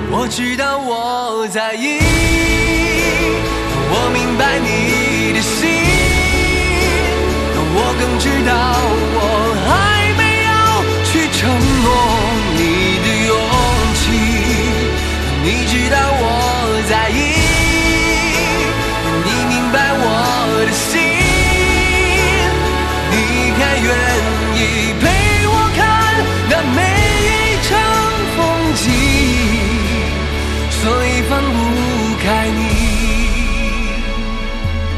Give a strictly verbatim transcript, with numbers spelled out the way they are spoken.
我知道我在意，我明白你的心，我更知道